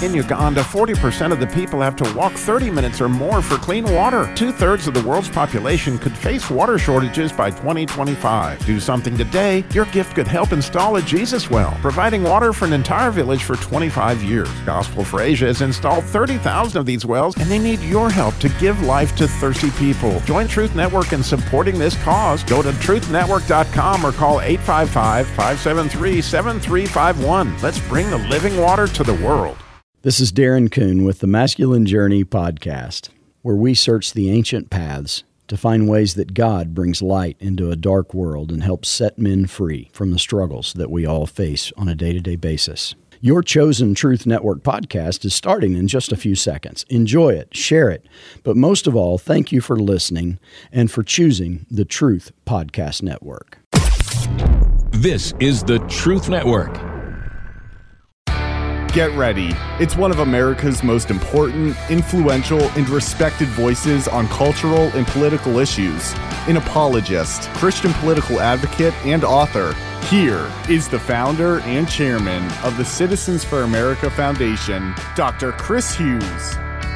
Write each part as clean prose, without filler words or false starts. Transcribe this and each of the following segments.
In Uganda, 40% of the people have to walk 30 minutes or more for clean water. 2/3 of the world's population could face water shortages by 2025. Do something today. Your gift could help install a Jesus well, providing water for an entire village for 25 years. Gospel for Asia has installed 30,000 of these wells, and they need your help to give life to thirsty people. Join Truth Network in supporting this cause. Go to truthnetwork.com or call 855-573-7351. Let's bring the living water to the world. This is Darren Kuhn with the Masculine Journey podcast, where we search the ancient paths to find ways that God brings light into a dark world and helps set men free from the struggles that we all face on a day-to-day basis. Your chosen Truth Network podcast is starting in just a few seconds. Enjoy it, share it, but most of all, thank you for listening and for choosing the Truth Podcast Network. This is the Truth Network. Get ready. It's one of America's most important, influential, and respected voices on cultural and political issues. An apologist, Christian political advocate, and author. Here is the founder and chairman of the Citizens for America Foundation, Dr. Chris Hughes.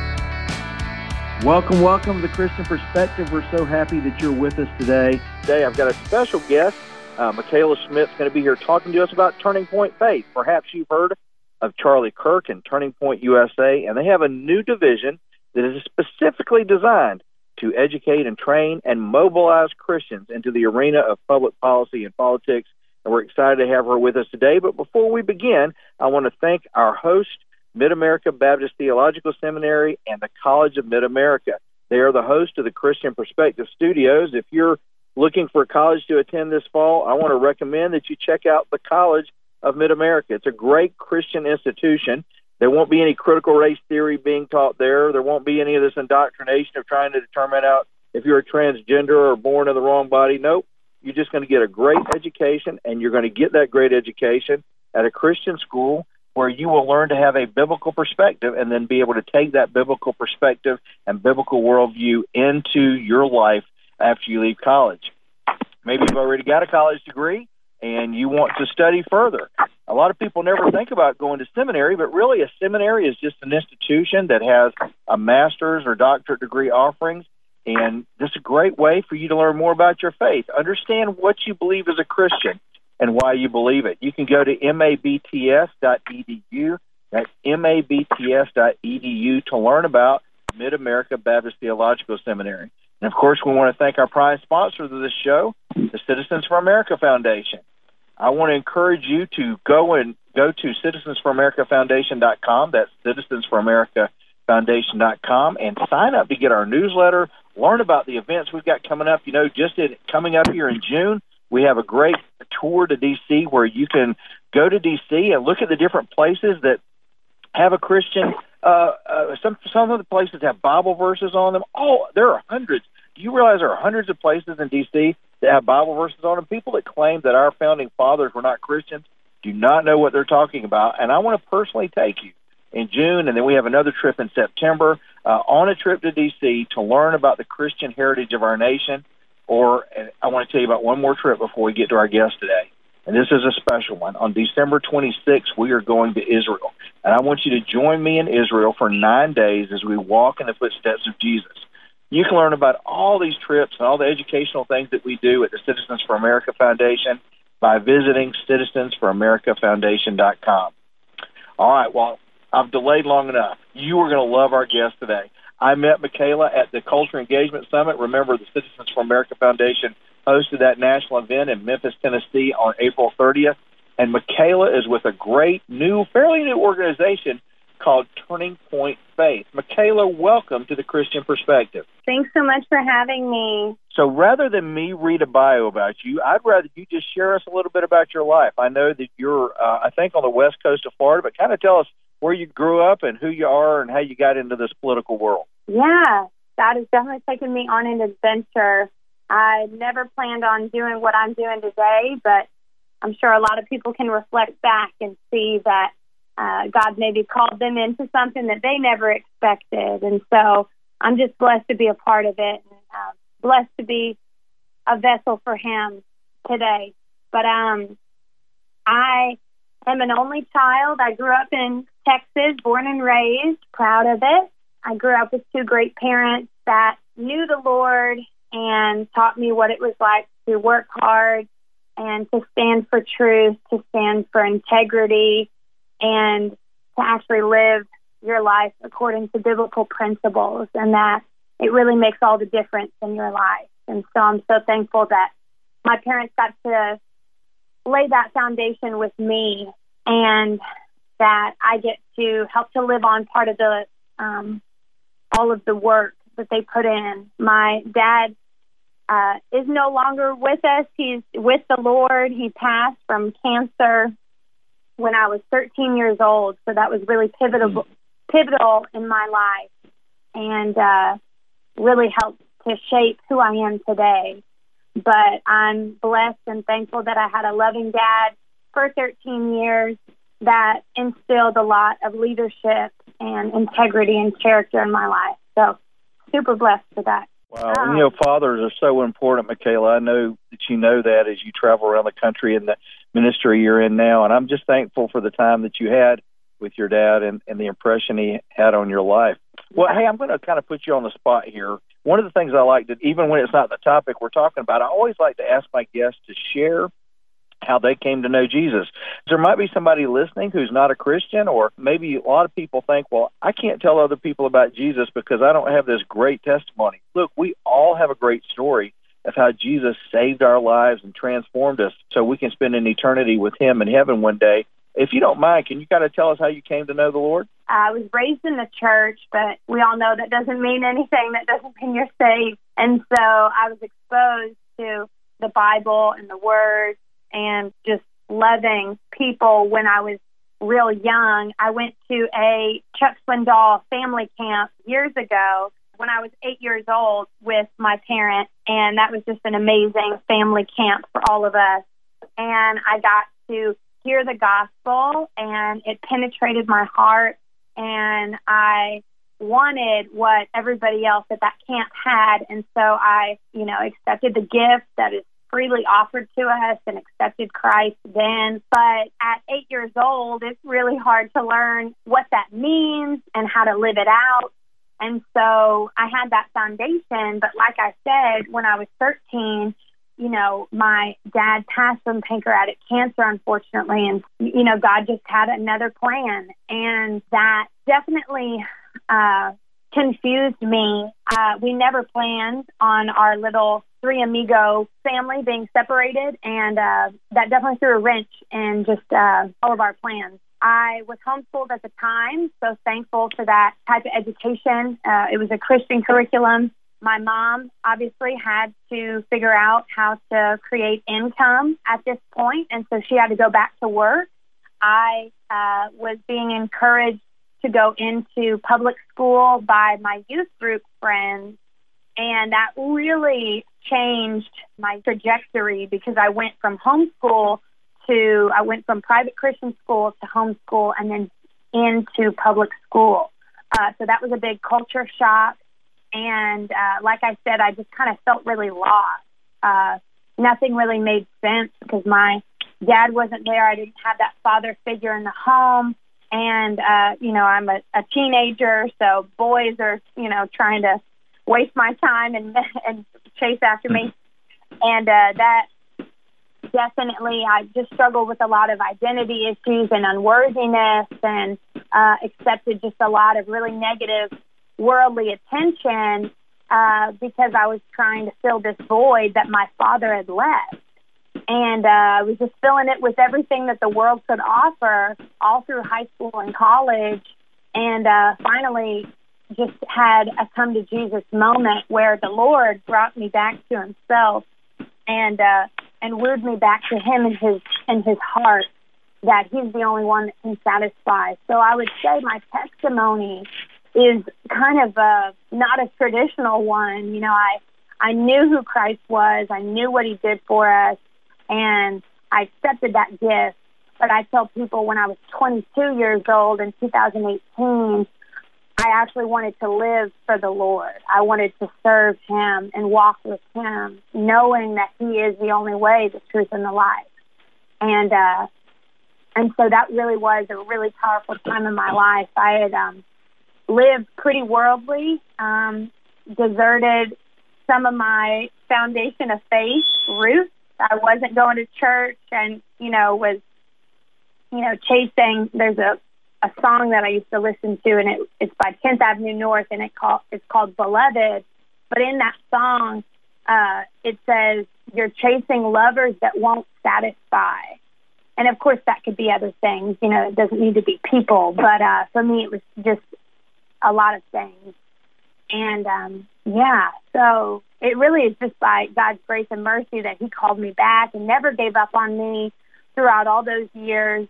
Welcome to the Christian Perspective. We're so happy that you're with us today. Today I've got a special guest. Michaela Schmidt's going to be here talking to us about Turning Point Faith. Perhaps you've heard of Charlie Kirk and Turning Point USA, and they have a new division that is specifically designed to educate and train and mobilize Christians into the arena of public policy and politics, and we're excited to have her with us today. But before we begin, I want to thank our host, Mid-America Baptist Theological Seminary and the College of Mid-America. They are the host of the Christian Perspective Studios. If you're looking for a college to attend this fall, I want to recommend that you check out the College of Mid-America. It's a great Christian institution. There won't be any critical race theory being taught there. There won't be any of this indoctrination of trying to determine out if you're a transgender or born in the wrong body. Nope. You're just going to get a great education, and you're going to get that great education at a Christian school where you will learn to have a biblical perspective and then be able to take that biblical perspective and biblical worldview into your life after you leave college. Maybe you've already got a college degree and you want to study further. A lot of people never think about going to seminary, but really a seminary is just an institution that has a master's or doctorate degree offerings, and this is a great way for you to learn more about your faith. Understand what you believe as a Christian and why you believe it. You can go to mabts.edu. That's mabts.edu to learn about Mid-America Baptist Theological Seminary. And, of course, we want to thank our prize sponsors of this show, the Citizens for America Foundation. I want to encourage you to go to citizensforamericafoundation.com. That's citizensforamericafoundation.com, and sign up to get our newsletter, learn about the events we've got coming up. Coming up here in June, we have a great tour to D.C. where you can go to D.C. and look at the different places that have a Christian. Some of the places have Bible verses on them. Oh, there are hundreds. Do you realize there are hundreds of places in D.C. that have Bible verses on them? People that claim that our founding fathers were not Christians do not know what they're talking about, and I want to personally take you in June, and then we have another trip in September on a trip to D.C. to learn about the Christian heritage of our nation. And I want to tell you about one more trip before we get to our guest today, and this is a special one. On December 26th, we are going to Israel, and I want you to join me in Israel for 9 days as we walk in the footsteps of Jesus. You can learn about all these trips and all the educational things that we do at the Citizens for America Foundation by visiting citizensforamericafoundation.com. All right, well, I've delayed long enough. You are going to love our guest today. I met Michaela at the Culture Engagement Summit. Remember, the Citizens for America Foundation hosted that national event in Memphis, Tennessee on April 30th. And Michaela is with a great fairly new organization called Turning Point Faith. Michaela, welcome to the Christian Perspective. Thanks so much for having me. So rather than me read a bio about you, I'd rather you just share us a little bit about your life. I know that you're, I think, on the west coast of Florida, but kind of tell us where you grew up and who you are and how you got into this political world. Yeah, that has definitely taken me on an adventure. I never planned on doing what I'm doing today, but I'm sure a lot of people can reflect back and see that God maybe called them into something that they never expected. And so I'm just blessed to be a part of it and blessed to be a vessel for Him today. But I am an only child. I grew up in Texas, born and raised, proud of it. I grew up with two great parents that knew the Lord and taught me what it was like to work hard and to stand for truth, to stand for integrity, and to actually live your life according to biblical principles, and that it really makes all the difference in your life. And so I'm so thankful that my parents got to lay that foundation with me, and that I get to help to live on part of the all of the work that they put in. My dad is no longer with us. He's with the Lord. He passed from cancer when I was 13 years old, so that was really pivotal in my life, and really helped to shape who I am today. But I'm blessed and thankful that I had a loving dad for 13 years that instilled a lot of leadership and integrity and character in my life. So super blessed for that. Wow. Fathers are so important, Michaela. I know that you know that as you travel around the country in the ministry you're in now. And I'm just thankful for the time that you had with your dad and the impression he had on your life. Well, hey, I'm going to kind of put you on the spot here. One of the things I like to, even when it's not the topic we're talking about, I always like to ask my guests to share how they came to know Jesus. There might be somebody listening who's not a Christian, or maybe a lot of people think, well, I can't tell other people about Jesus because I don't have this great testimony. Look, we all have a great story of how Jesus saved our lives and transformed us so we can spend an eternity with him in heaven one day. If you don't mind, can you kind of tell us how you came to know the Lord? I was raised in the church, but we all know that doesn't mean anything. That doesn't mean you're saved. And so I was exposed to the Bible and the Word and just loving people when I was real young. I went to a Chuck Swindoll family camp years ago when I was 8 years old with my parents, and that was just an amazing family camp for all of us. And I got to hear the gospel, and it penetrated my heart, and I wanted what everybody else at that camp had, and so I, accepted the gift that is freely offered to us and accepted Christ then. But at 8 years old, it's really hard to learn what that means and how to live it out. And so I had that foundation, but like I said, when I was 13, my dad passed from pancreatic cancer, unfortunately, and, God just had another plan. And that definitely confused me. We never planned on our little three amigo family being separated, and that definitely threw a wrench in just all of our plans. I was homeschooled at the time, so thankful for that type of education. It was a Christian curriculum. My mom obviously had to figure out how to create income at this point, and so she had to go back to work. I was being encouraged to go into public school by my youth group friends, and that really changed my trajectory because I went from private Christian school to homeschool and then into public school. So that was a big culture shock. And like I said, I just kind of felt really lost. Nothing really made sense because my dad wasn't there. I didn't have that father figure in the home. And, I'm a teenager, so boys are, trying to waste my time and chase after me. And that definitely, I just struggled with a lot of identity issues and unworthiness, and accepted just a lot of really negative worldly attention because I was trying to fill this void that my father had left. And I was just filling it with everything that the world could offer all through high school and college. And finally just had a come to Jesus moment where the Lord brought me back to himself and wooed me back to him in his heart, that he's the only one that can satisfy. So I would say my testimony is kind of not a traditional one. I knew who Christ was. I knew what he did for us, and I accepted that gift. But I tell people when I was 22 years old in 2018, I actually wanted to live for the Lord. I wanted to serve him and walk with him, knowing that he is the only way, the truth, and the life. And And so that really was a really powerful time in my life. I had lived pretty worldly, deserted some of my foundation of faith roots. I wasn't going to church and, was, chasing. There's a song that I used to listen to, and it's by 10th Avenue North, and it's called Beloved. But in that song, it says, you're chasing lovers that won't satisfy. And, of course, that could be other things. It doesn't need to be people. But for me, it was just a lot of things. And, so it really is just by God's grace and mercy that he called me back and never gave up on me throughout all those years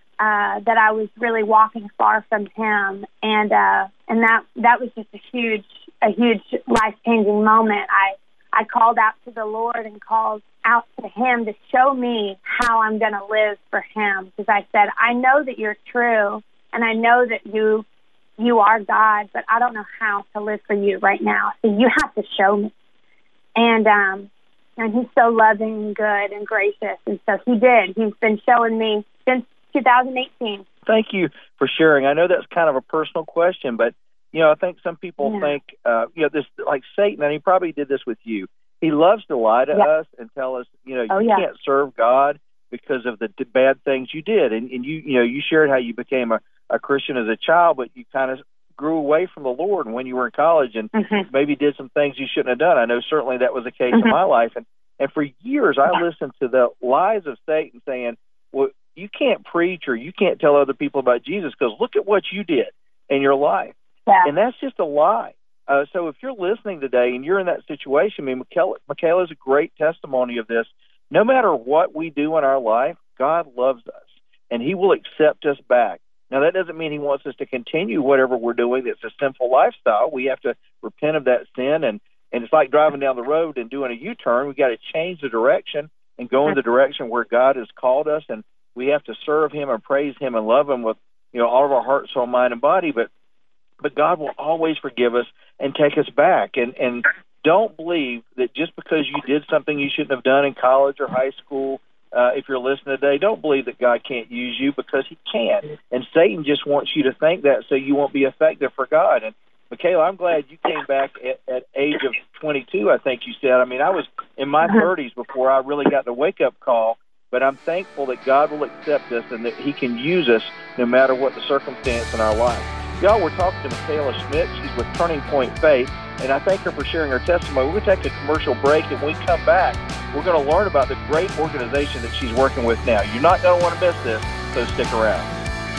that I was really walking far from him. And that was just a huge life-changing moment. I called out to the Lord and called out to him to show me how I'm going to live for him. Because I said, I know that you're true, and I know that you are God, but I don't know how to live for you right now. So you have to show me. And he's so loving and good and gracious. And so he did. He's been showing me since 2018. Thank you for sharing. I know that's kind of a personal question, but I think some people think, this like Satan, and he probably did this with you. He loves to lie to us and tell us, you can't serve God because of the bad things you did. And you shared how you became a Christian as a child, but you kind of grew away from the Lord when you were in college and maybe did some things you shouldn't have done. I know certainly that was the case in my life. And for years, I listened to the lies of Satan saying, well, you can't preach or you can't tell other people about Jesus because look at what you did in your life. Yeah. And that's just a lie. So if you're listening today and you're in that situation, Michaela is a great testimony of this. No matter what we do in our life, God loves us, and he will accept us back. Now, that doesn't mean he wants us to continue whatever we're doing that's a sinful lifestyle. We have to repent of that sin, and it's like driving down the road and doing a U-turn. We've got to change the direction and go in the direction where God has called us, and we have to serve him and praise him and love him with all of our heart, soul, mind, and body. But God will always forgive us and take us back. And don't believe that just because you did something you shouldn't have done in college or high school, if you're listening today, don't believe that God can't use you, because he can. And Satan just wants you to think that so you won't be effective for God. And Michaela, I'm glad you came back at age of 22, I think you said. I mean, I was in my 30s before I really got the wake-up call, but I'm thankful that God will accept us and that he can use us no matter what the circumstance in our life. Y'all, we're talking to Michaela Schmidt. She's with Turning Point Faith, and I thank her for sharing her testimony. We're going to take a commercial break, and when we come back, we're going to learn about the great organization that she's working with now. You're not going to want to miss this, so stick around.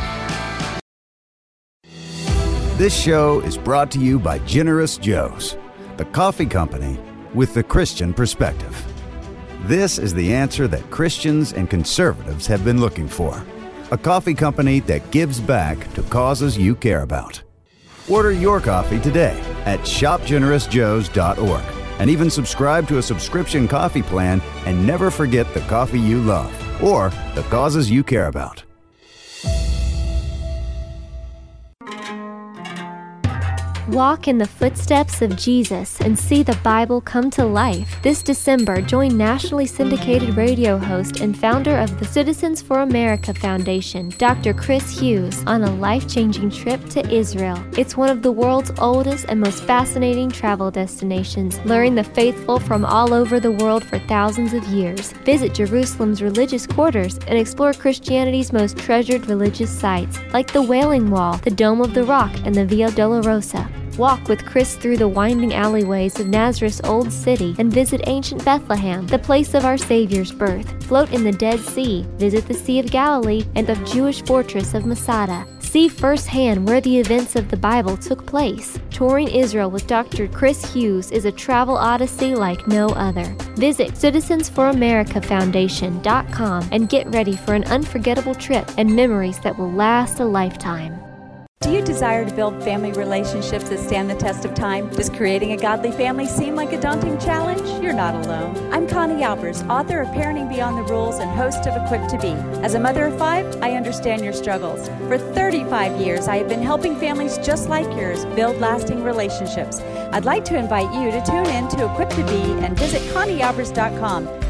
This show is brought to you by Generous Joe's, the coffee company with the Christian perspective. This is the answer that Christians and conservatives have been looking for. A coffee company that gives back to causes you care about. Order your coffee today at shopgenerousjoes.org and even subscribe to a subscription coffee plan and never forget the coffee you love or the causes you care about. Walk in the footsteps of Jesus and see the Bible come to life. This December, join nationally syndicated radio host and founder of the Citizens for America Foundation, Dr. Chris Hughes, on a life-changing trip to Israel. It's one of the world's oldest and most fascinating travel destinations, luring the faithful from all over the world for thousands of years. Visit Jerusalem's religious quarters and explore Christianity's most treasured religious sites, like the Wailing Wall, the Dome of the Rock, and the Via Dolorosa. Walk with Chris through the winding alleyways of Nazareth's Old City and visit ancient Bethlehem, the place of our Savior's birth. Float in the Dead Sea, visit the Sea of Galilee and the Jewish fortress of Masada. See firsthand where the events of the Bible took place. Touring Israel with Dr. Chris Hughes is a travel odyssey like no other. Visit CitizensForAmericaFoundation.com and get ready for an unforgettable trip and memories that will last a lifetime. Do you desire to build family relationships that stand the test of time? Does creating a godly family seem like a daunting challenge? You're not alone. I'm Connie Albers, author of Parenting Beyond the Rules and host of Equipped to Be. As a mother of 5, I understand your struggles. For 35 years, I have been helping families just like yours build lasting relationships. I'd like to invite you to tune in to Equipped to Be and visit ConnieAlbers.com,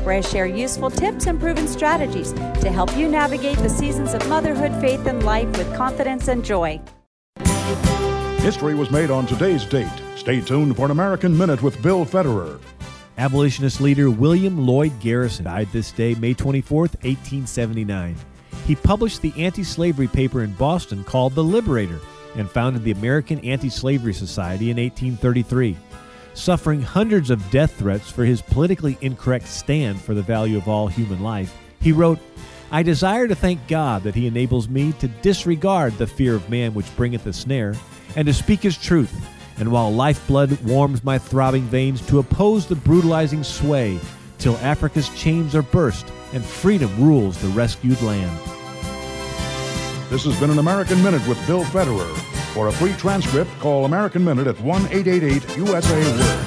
where I share useful tips and proven strategies to help you navigate the seasons of motherhood, faith, and life with confidence and joy. History was made on today's date. Stay tuned for an American Minute with Bill Federer. Abolitionist leader William Lloyd Garrison died this day, May 24th, 1879. He published the anti-slavery paper in Boston called The Liberator and founded the American Anti-Slavery Society in 1833. Suffering hundreds of death threats for his politically incorrect stand for the value of all human life, he wrote, "I desire to thank God that he enables me to disregard the fear of man which bringeth the snare, and to speak his truth, and while lifeblood warms my throbbing veins, to oppose the brutalizing sway, till Africa's chains are burst, and freedom rules the rescued land." This has been an American Minute with Bill Federer. For a free transcript, call American Minute at 1-888-USA-WORD.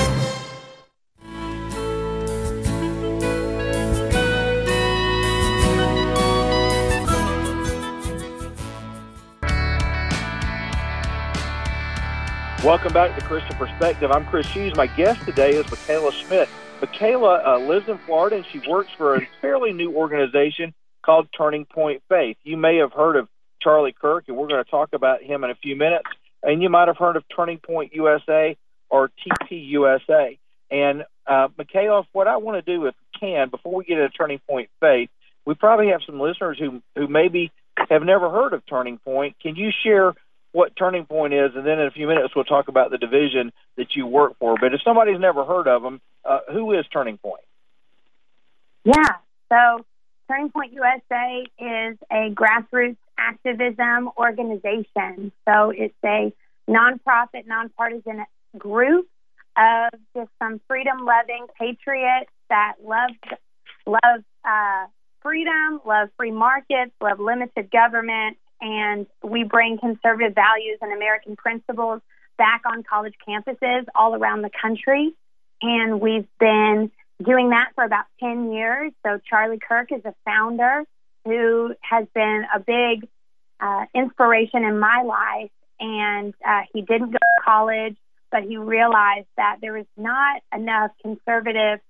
Welcome back to Christian Perspective. I'm Chris Hughes. My guest today is Michaela Schmidt. Michaela lives in Florida, and she works for a fairly new organization called Turning Point Faith. You may have heard of Charlie Kirk, and we're going to talk about him in a few minutes. And you might have heard of Turning Point USA or TPUSA. And Michaela, what I want to do, if we can, before we get into Turning Point Faith, we probably have some listeners who maybe have never heard of Turning Point. Can you share what Turning Point is, and then in a few minutes we'll talk about the division that you work for. But if somebody's never heard of them, who is Turning Point? Yeah, so Turning Point USA is a grassroots activism organization. So it's a nonprofit, nonpartisan group of just some freedom-loving patriots that love freedom, love free markets, love limited government, and we bring conservative values and American principles back on college campuses all around the country. And we've been doing that for about 10 years. So Charlie Kirk is a founder who has been a big inspiration in my life. And he didn't go to college, but he realized that there was not enough conservative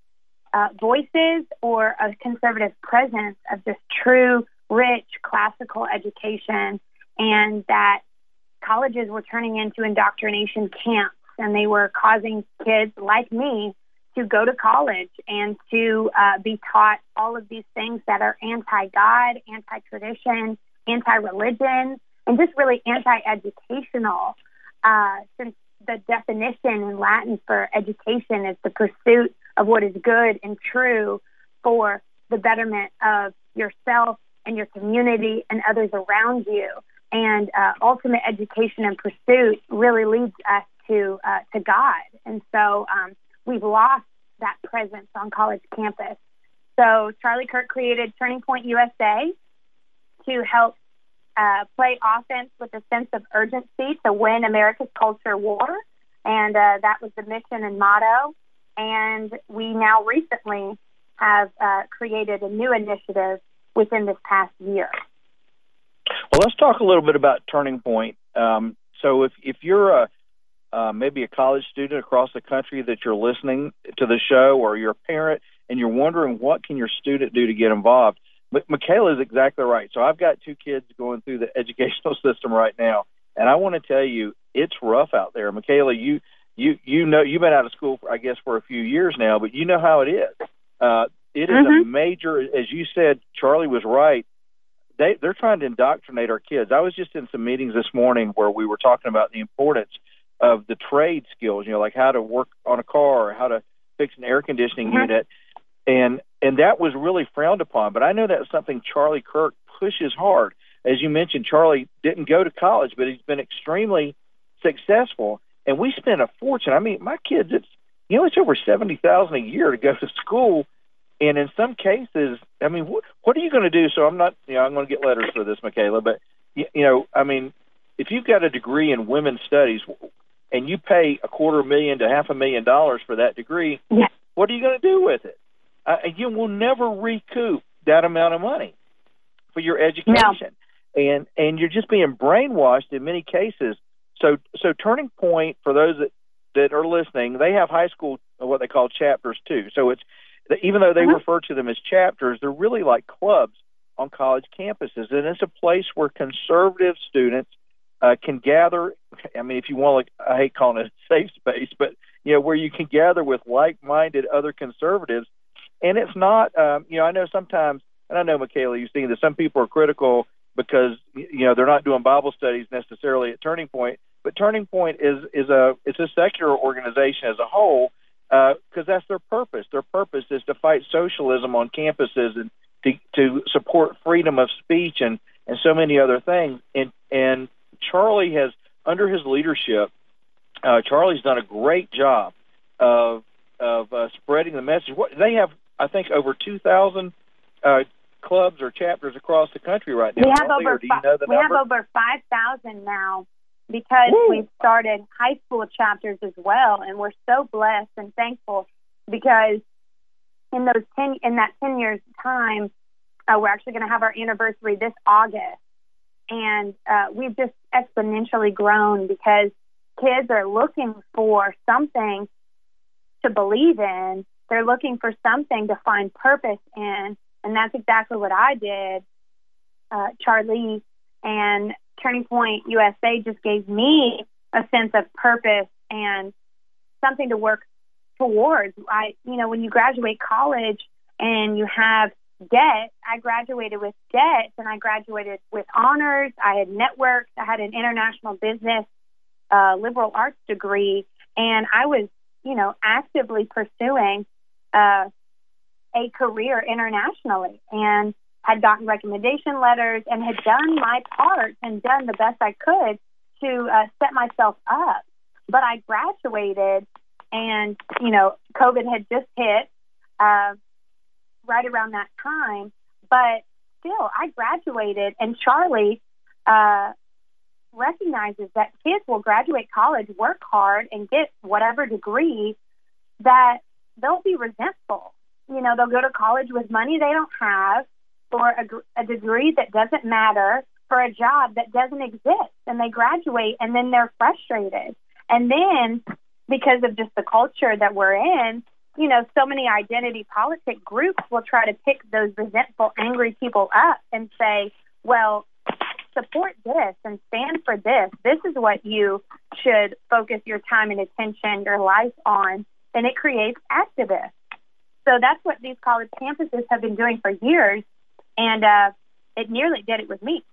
voices or a conservative presence of this true rich classical education, and that colleges were turning into indoctrination camps, and they were causing kids like me to go to college and to be taught all of these things that are anti-God, anti-tradition, anti-religion, and just really anti-educational, since the definition in Latin for education is the pursuit of what is good and true for the betterment of yourself and your community and others around you. And ultimate education and pursuit really leads us to God. And so we've lost that presence on college campus. So Charlie Kirk created Turning Point USA to help play offense with a sense of urgency to win America's culture war. And that was the mission and motto. And we now recently have created a new initiative within this past year. Well, let's talk a little bit about Turning Point. So if you're maybe a college student across the country that you're listening to the show, or you're a parent and you're wondering what can your student do to get involved, Michaela is exactly right. So I've got two kids going through the educational system right now, and I want to tell you, it's rough out there. Michaela, you know, you've been out of school, I guess, for a few years now, but you know how it is. It is a major, as you said, Charlie was right. They're trying to indoctrinate our kids. I was just in some meetings this morning where we were talking about the importance of the trade skills, you know, like how to work on a car or how to fix an air conditioning unit. And that was really frowned upon. But I know that's something Charlie Kirk pushes hard. As you mentioned, Charlie didn't go to college, but he's been extremely successful. And we spend a fortune. I mean, my kids, it's over $70,000 a year to go to school. And in some cases, I mean, what are you going to do? So I'm not, I'm going to get letters for this, Michaela, but, I mean, if you've got a degree in women's studies and you pay $250,000 to $500,000 for that degree, what are you going to do with it? You will never recoup that amount of money for your education. No. And you're just being brainwashed in many cases. So Turning Point, for those that are listening, they have high school, what they call chapters too. So even though they refer to them as chapters, they're really like clubs on college campuses. And it's a place where conservative students can gather. I mean, if you want, I hate calling it a safe space, but, where you can gather with like-minded other conservatives. And it's not, I know sometimes, and I know, Michaela, you've seen that some people are critical because, they're not doing Bible studies necessarily at Turning Point. But Turning Point it's a secular organization as a whole, because that's their purpose. Their purpose is to fight socialism on campuses and to support freedom of speech and so many other things. And Charlie has, under his leadership, Charlie's done a great job of spreading the message. They have, I think, over 2,000 clubs or chapters across the country right now. We have over 5,000 now, because we've started high school chapters as well, and we're so blessed and thankful because in that 10 years time, we're actually going to have our anniversary this August, and we've just exponentially grown because kids are looking for something to believe in. They're looking for something to find purpose in, and that's exactly what I did. Charlie and Turning Point USA just gave me a sense of purpose and something to work towards. When you graduate college and you have debt, I graduated with debt, and I graduated with honors. I had networked. I had an international business, liberal arts degree, and I was, actively pursuing a career internationally, and had gotten recommendation letters and had done my part and done the best I could to set myself up. But I graduated, and, COVID had just hit right around that time. But still, I graduated, and Charlie recognizes that kids will graduate college, work hard, and get whatever degree, that they'll be resentful. They'll go to college with money they don't have, for a degree that doesn't matter, for a job that doesn't exist, and they graduate, and then they're frustrated. And then, because of just the culture that we're in, so many identity politic groups will try to pick those resentful, angry people up and say, well, support this and stand for this. This is what you should focus your time and attention, your life on. And it creates activists. So that's what these college campuses have been doing for years. And it nearly did it with me.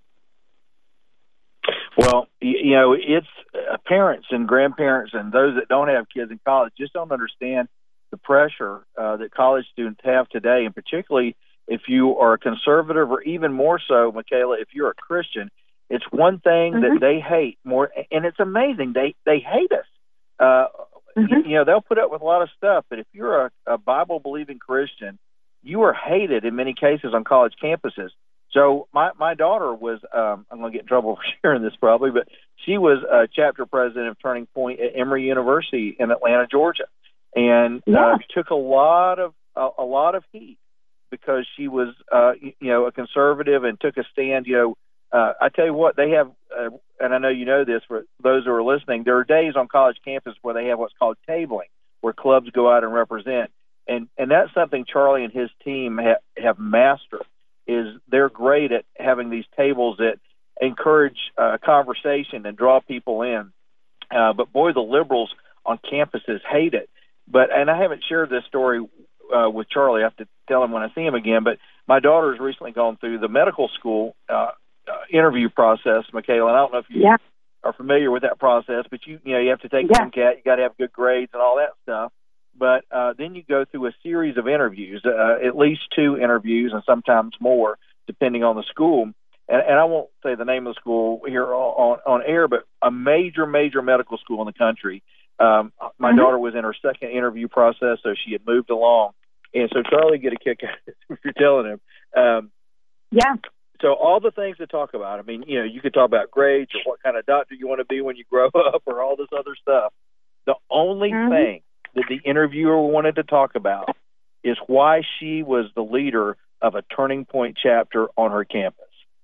Well, it's parents and grandparents and those that don't have kids in college just don't understand the pressure that college students have today, and particularly if you are a conservative, or even more so, Michaela, if you're a Christian. It's one thing that they hate more, and it's amazing. They hate us. They'll put up with a lot of stuff, but if you're a Bible-believing Christian, you are hated in many cases on college campuses. So my daughter was, I'm going to get in trouble for sharing this probably, but she was a chapter president of Turning Point at Emory University in Atlanta, Georgia, and took a lot of heat because she was, a conservative and took a stand. I tell you what, they have, and I know you know this, for those who are listening, there are days on college campus where they have what's called tabling, where clubs go out and represent. And that's something Charlie and his team have mastered, is they're great at having these tables that encourage conversation and draw people in. But boy, the liberals on campuses hate it. And I haven't shared this story with Charlie. I have to tell him when I see him again. But my daughter's recently gone through the medical school interview process, Michaela. And I don't know if you are familiar with that process, but you have to take MCAT. You got to have good grades and all that stuff. But then you go through a series of interviews, at least 2 interviews and sometimes more, depending on the school. And I won't say the name of the school here on air, but a major medical school in the country. My daughter was in her second interview process, so she had moved along. And so Charlie get a kick out of it if you're telling him. So all the things to talk about, I mean, you could talk about grades or what kind of doctor you want to be when you grow up or all this other stuff. The only thing that the interviewer wanted to talk about is why she was the leader of a Turning Point chapter on her campus.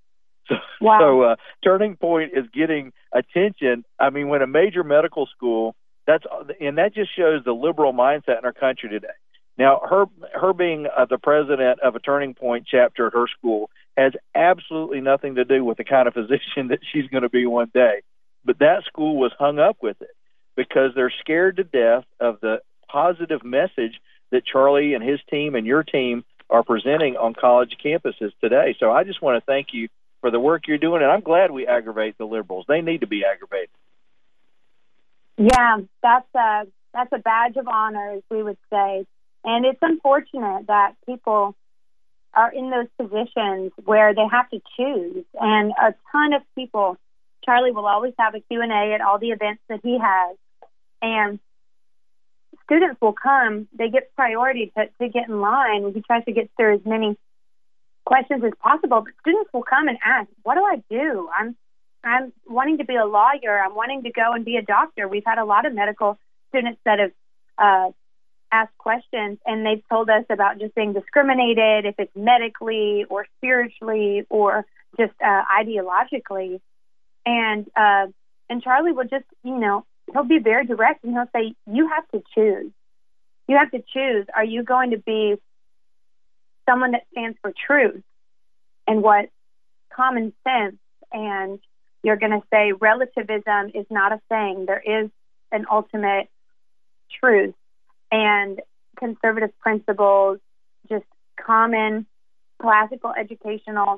So Turning Point is getting attention. I mean, when a major medical school, that just shows the liberal mindset in our country today. Now, her being the president of a Turning Point chapter at her school has absolutely nothing to do with the kind of physician that she's going to be one day. But that school was hung up with it because they're scared to death of the positive message that Charlie and his team and your team are presenting on college campuses today. So I just want to thank you for the work you're doing, and I'm glad we aggravate the liberals. They need to be aggravated. Yeah, that's a badge of honor, as we would say. And it's unfortunate that people are in those positions where they have to choose. And a ton of people, Charlie will always have a Q&A at all the events that he has. And students will come, they get priority to get in line. He tries to get through as many questions as possible. But students will come and ask, what do I do? I'm wanting to be a lawyer. I'm wanting to go and be a doctor. We've had a lot of medical students that have asked questions, and they've told us about just being discriminated, if it's medically or spiritually or just ideologically. And Charlie will just, he'll be very direct, and he'll say, you have to choose. You have to choose. Are you going to be someone that stands for truth and what common sense, and you're going to say relativism is not a thing. There is an ultimate truth, and conservative principles, just common classical educational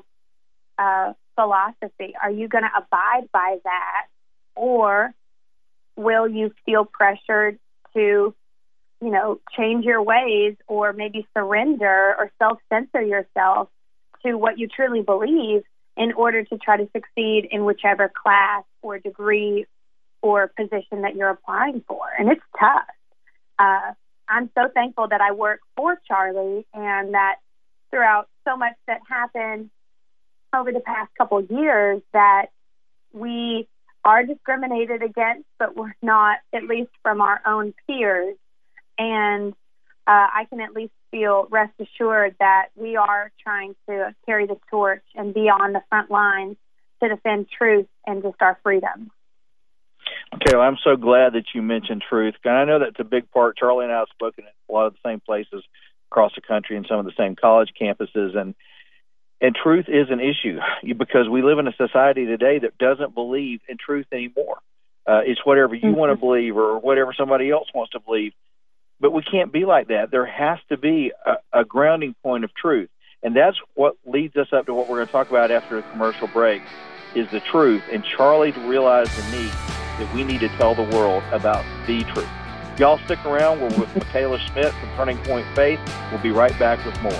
philosophy. Are you going to abide by that, or will you feel pressured to, change your ways, or maybe surrender or self-censor yourself to what you truly believe in order to try to succeed in whichever class or degree or position that you're applying for? And it's tough. I'm so thankful that I work for Charlie, and that throughout so much that happened over the past couple of years, that we are discriminated against, but we're not, at least from our own peers. And I can at least rest assured that we are trying to carry the torch and be on the front lines to defend truth and just our freedom. Okay, well, I'm so glad that you mentioned truth. And I know that's a big part. Charlie and I have spoken at a lot of the same places across the country and some of the same college campuses. And truth is an issue because we live in a society today that doesn't believe in truth anymore. It's whatever you want to believe or whatever somebody else wants to believe. But we can't be like that. There has to be a grounding point of truth. And that's what leads us up to what we're going to talk about after the commercial break, is the truth. And Charlie realized the need that we need to tell the world about the truth. Y'all stick around. We're with Michaela Schmidt from Turning Point Faith. We'll be right back with more.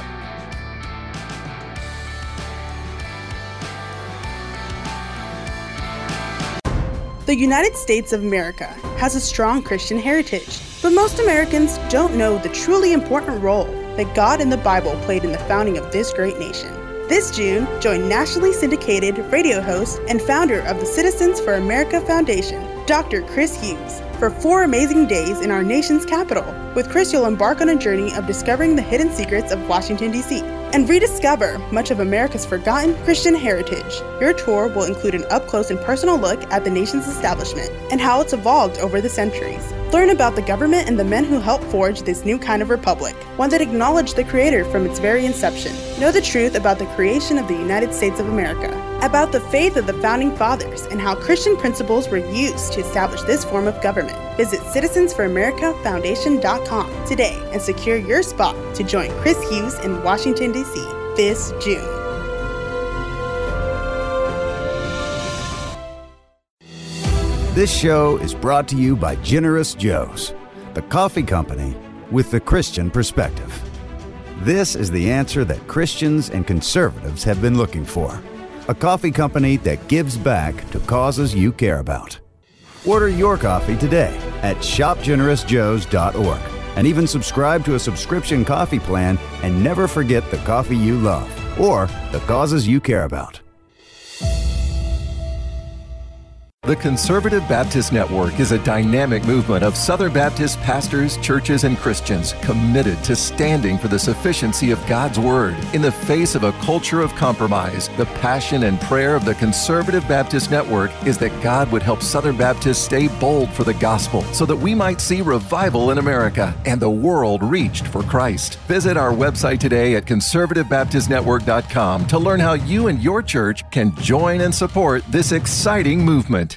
The United States of America has a strong Christian heritage, but most Americans don't know the truly important role that God and the Bible played in the founding of this great nation. This June, join nationally syndicated radio host and founder of the Citizens for America Foundation, Dr. Chris Hughes, for 4 amazing days in our nation's capital. With Chris, you'll embark on a journey of discovering the hidden secrets of Washington, D.C., and rediscover much of America's forgotten Christian heritage. Your tour will include an up-close and personal look at the nation's establishment and how it's evolved over the centuries. Learn about the government and the men who helped forge this new kind of republic, one that acknowledged the Creator from its very inception. Know the truth about the creation of the United States of America, about the faith of the Founding Fathers, and how Christian principles were used to establish this form of government. Visit citizensforamericafoundation.com today and secure your spot to join Chris Hughes in Washington, D.C. this June. This show is brought to you by Generous Joe's, the coffee company with the Christian perspective. This is the answer that Christians and conservatives have been looking for. A coffee company that gives back to causes you care about. Order your coffee today at shopgenerousjoes.org and even subscribe to a subscription coffee plan and never forget the coffee you love or the causes you care about. The Conservative Baptist Network is a dynamic movement of Southern Baptist pastors, churches, and Christians committed to standing for the sufficiency of God's Word. In the face of a culture of compromise, the passion and prayer of the Conservative Baptist Network is that God would help Southern Baptists stay bold for the gospel so that we might see revival in America and the world reached for Christ. Visit our website today at conservativebaptistnetwork.com to learn how you and your church can join and support this exciting movement.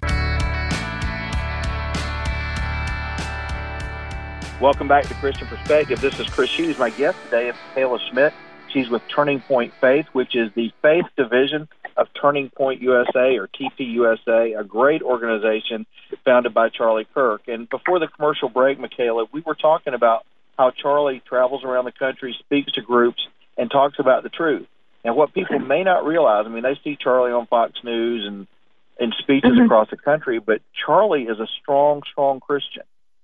Welcome back to Christian Perspective. This is Chris Hughes. My guest today is Michaela Schmidt. She's with Turning Point Faith, which is the faith division of Turning Point USA, or TPUSA, a great organization founded by Charlie Kirk. And before the commercial break, Michaela, we were talking about how Charlie travels around the country, speaks to groups, and talks about the truth. And what people may not realize, I mean, they see Charlie on Fox News and in speeches across the country, but Charlie is a strong, strong Christian.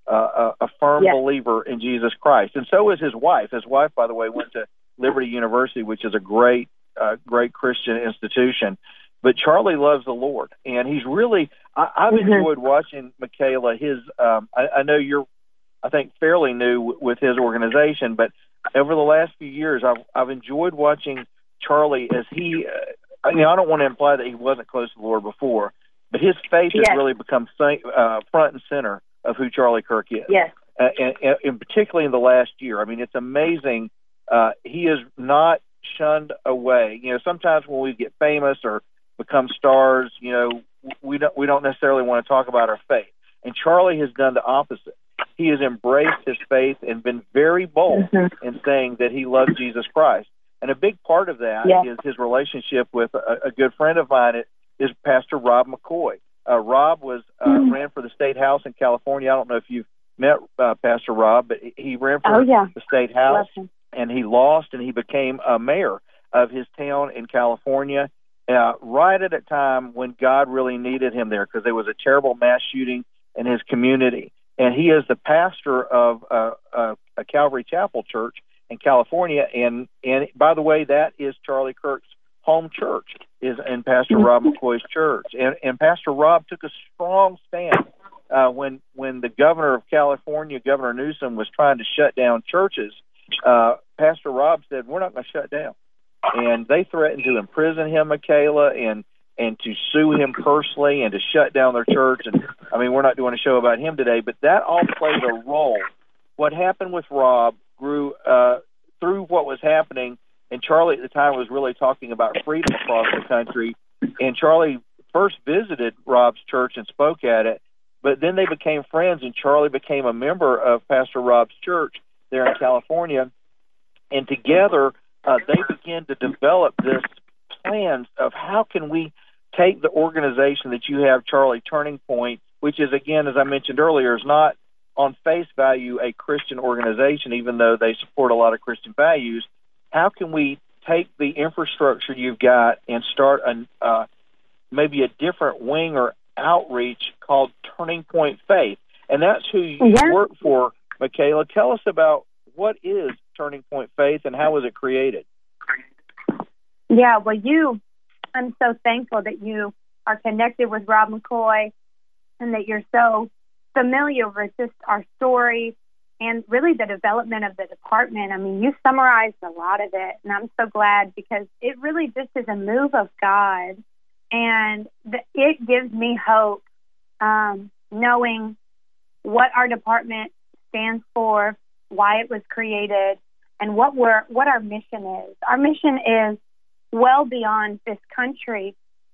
A firm believer in Jesus Christ. And so is his wife. His wife, by the way, went to Liberty University, which is a great Christian institution. But Charlie loves the Lord. And he's really, I've enjoyed watching Michaela. I know you're, I think, fairly new with his organization, but over the last few years, I've enjoyed watching Charlie as he, I don't want to imply that he wasn't close to the Lord before, but his faith has really become front and center of who Charlie Kirk is. Yes. And particularly in the last year. I mean, it's amazing. He is not shunned away. Sometimes when we get famous or become stars, we don't necessarily want to talk about our faith. And Charlie has done the opposite. He has embraced his faith and been very bold in saying that he loves Jesus Christ. And a big part of that is his relationship with a good friend of mine is Pastor Rob McCoy. Rob was ran for the state house in California. I don't know if you've met Pastor Rob, but he ran for the state house, and he lost, and he became a mayor of his town in California right at a time when God really needed him there, because there was a terrible mass shooting in his community. And he is the pastor of a Calvary Chapel church in California. And by the way, that is Charlie Kirk's home church, is in Pastor Rob McCoy's church. And Pastor Rob took a strong stand when the governor of California, Governor Newsom, was trying to shut down churches. Pastor Rob said, we're not going to shut down. And they threatened to imprison him, Michaela, and to sue him personally and to shut down their church. And, I mean, we're not doing a show about him today, but that all played a role. What happened with Rob grew through what was happening. And Charlie at the time was really talking about freedom across the country. And Charlie first visited Rob's church and spoke at it, but then they became friends, and Charlie became a member of Pastor Rob's church there in California. And together, they began to develop this plans of how can we take the organization that you have, Charlie, Turning Point, which is, again, as I mentioned earlier, is not on face value a Christian organization, even though they support a lot of Christian values. How can we take the infrastructure you've got and start maybe a different wing or outreach called Turning Point Faith? And that's who you work for, Michaela. Tell us about what is Turning Point Faith and how was it created? Yeah, well, I'm so thankful that you are connected with Rob McCoy and that you're so familiar with just our story and really the development of the department. I mean, you summarized a lot of it, and I'm so glad because it really just is a move of God, and it gives me hope knowing what our department stands for, why it was created, and what our mission is. Our mission is well beyond this country.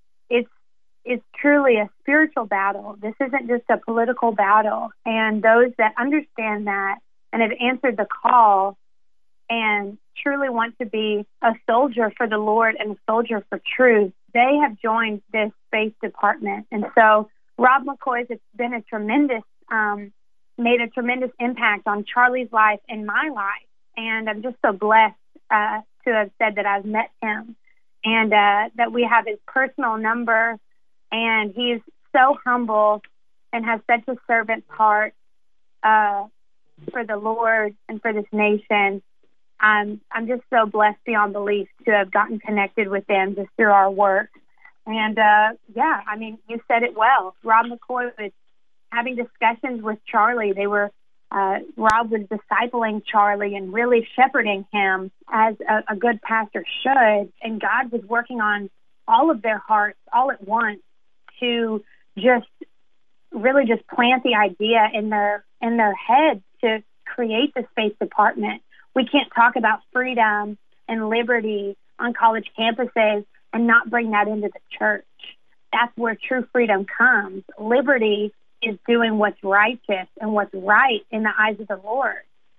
It's truly a spiritual battle. This isn't just a political battle. And those that understand that and have answered the call and truly want to be a soldier for the Lord and a soldier for truth, they have joined this faith department. And so Rob McCoy has been made a tremendous impact on Charlie's life and my life. And I'm just so blessed to have said that I've met him and that we have his personal number. And he's so humble and has such a servant's heart for the Lord and for this nation. I'm just so blessed beyond belief to have gotten connected with them just through our work. And, you said it well. Rob McCoy was having discussions with Charlie. Rob was discipling Charlie and really shepherding him as a good pastor should. And God was working on all of their hearts all at once to just plant the idea in their heads to create the Faith Department. We can't talk about freedom and liberty on college campuses and not bring that into the church. That's where true freedom comes. Liberty is doing what's righteous and what's right in the eyes of the Lord.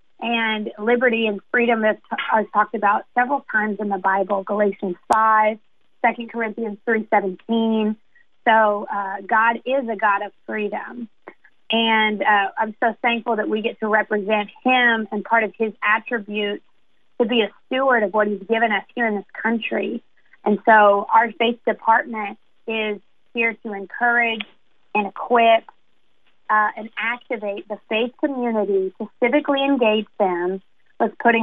And liberty and freedom are talked about several times in the Bible, Galatians 5, 2 Corinthians 3:17. So God is a God of freedom. And I'm so thankful that we get to represent him and part of his attributes to be a steward of what he's given us here in this country. And so our Faith Department is here to encourage and equip and activate the faith community to civically engage them. Let's put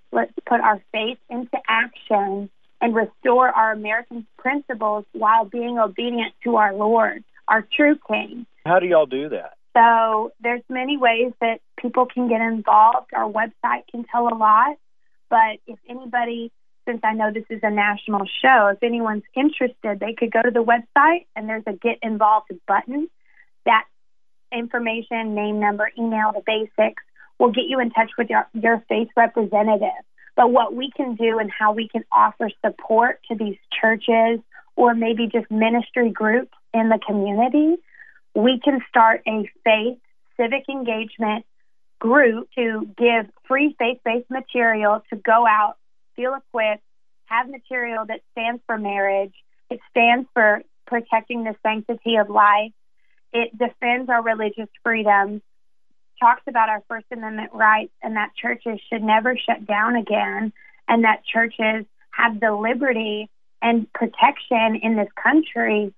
our faith into action and restore our American principles while being obedient to our Lord, our true King. How do y'all do that? So there's many ways that people can get involved. Our website can tell a lot, but if anybody, since I know this is a national show, if anyone's interested, they could go to the website and there's a Get Involved button. That information, name, number, email, the basics, will get you in touch with your faith representative. But what we can do and how we can offer support to these churches or maybe just ministry groups in the community, we can start a faith civic engagement group to give free faith-based material to go out, feel equipped, have material that stands for marriage. It stands for protecting the sanctity of life. It defends our religious freedom, talks about our First Amendment rights, and that churches should never shut down again, and that churches have the liberty and protection in this country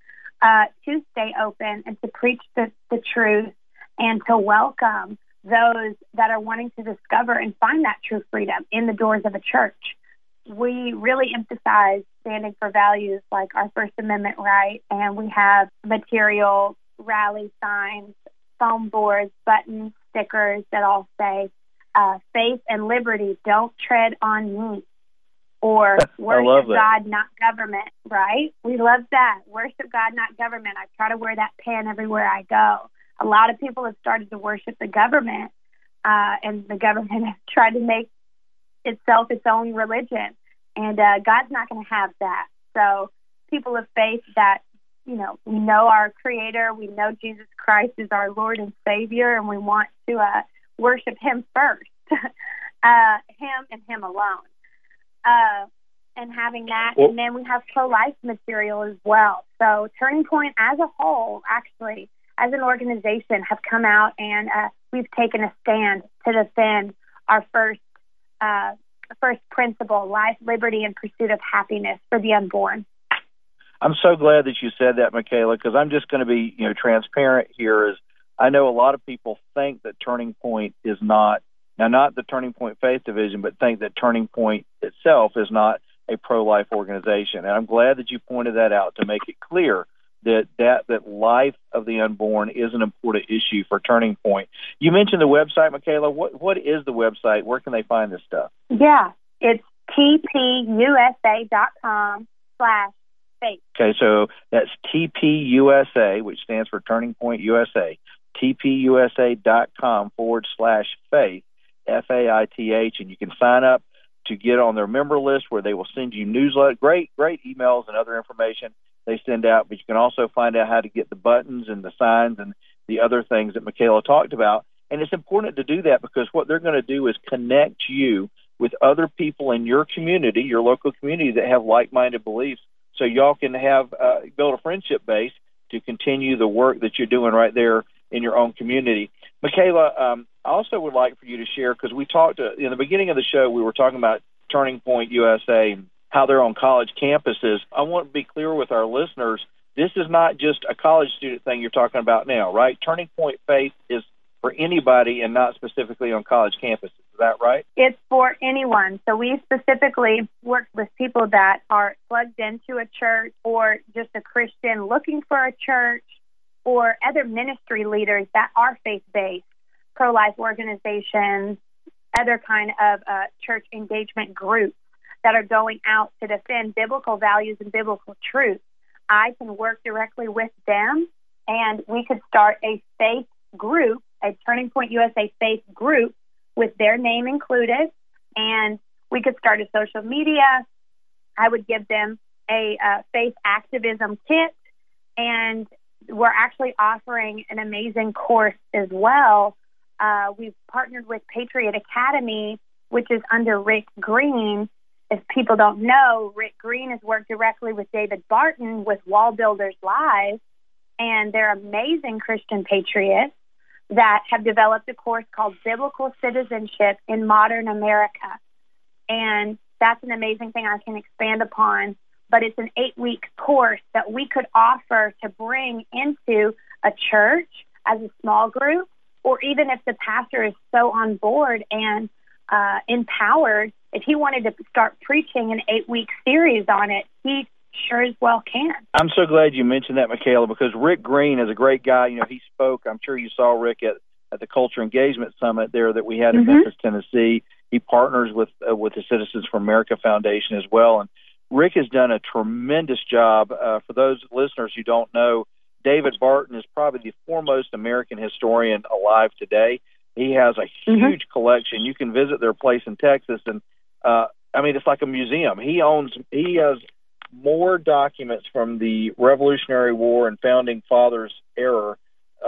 to stay open and to preach the truth and to welcome those that are wanting to discover and find that true freedom in the doors of a church. We really emphasize standing for values like our First Amendment right, and we have material, rally signs, foam boards, buttons, stickers that all say faith and liberty, don't tread on me, or worship God, not government, right? We love that. Worship God, not government. I try to wear that pen everywhere I go. A lot of people have started to worship the government, and the government has tried to make itself its own religion, and God's not going to have that. So people of faith that, we know our Creator, we know Jesus Christ is our Lord and Savior, and we want to worship Him first, Him and Him alone. And having that, and then we have pro-life material as well. So Turning Point as a whole, actually, as an organization, have come out and we've taken a stand to defend our first principle, life, liberty, and pursuit of happiness for the unborn. I'm so glad that you said that, Michaela, because I'm just going to be, transparent here. Is I know a lot of people think that Turning Point is not the Turning Point Faith Division, but think that Turning Point itself is not a pro-life organization. And I'm glad that you pointed that out to make it clear that life of the unborn is an important issue for Turning Point. You mentioned the website, Michaela. What is the website? Where can they find this stuff? Yeah, it's tpusa.com/faith. Okay, so that's TPUSA, which stands for Turning Point USA, tpusa.com/faith, FAITH, and you can sign up to get on their member list where they will send you newsletter, great emails and other information they send out, but you can also find out how to get the buttons and the signs and the other things that Michaela talked about. And it's important to do that because what they're going to do is connect you with other people in your community, your local community, that have like-minded beliefs, so y'all can have build a friendship base to continue the work that you're doing right there in your own community. Michaela, I also would like for you to share, because we talked in the beginning of the show, we were talking about Turning Point USA, how they're on college campuses. I want to be clear with our listeners, this is not just a college student thing you're talking about now, right? Turning Point Faith is for anybody and not specifically on college campuses. Is that right? It's for anyone. So we specifically work with people that are plugged into a church or just a Christian looking for a church, or other ministry leaders that are faith-based, pro-life organizations, other kind of church engagement groups that are going out to defend biblical values and biblical truth. I can work directly with them, and we could start a faith group, a Turning Point USA faith group with their name included, and we could start a social media. I would give them a faith activism kit, and we're actually offering an amazing course as well. We've partnered with Patriot Academy, which is under Rick Green. If people don't know, Rick Green has worked directly with David Barton with Wall Builders Live, and they're amazing Christian patriots that have developed a course called Biblical Citizenship in Modern America. And that's an amazing thing I can expand upon, but it's an 8-week course that we could offer to bring into a church as a small group, or even if the pastor is so on board and empowered, if he wanted to start preaching an 8-week series on it, he sure as well can. I'm so glad you mentioned that, Michaela, because Rick Green is a great guy. You know, he spoke, I'm sure you saw Rick at the Culture Engagement Summit there that we had in Memphis, Tennessee. He partners with the Citizens for America Foundation as well. And Rick has done a tremendous job. For those listeners who don't know, David Barton is probably the foremost American historian alive today. He has a huge collection. You can visit their place in Texas, and I mean, it's like a museum. He has more documents from the Revolutionary War and Founding Fathers era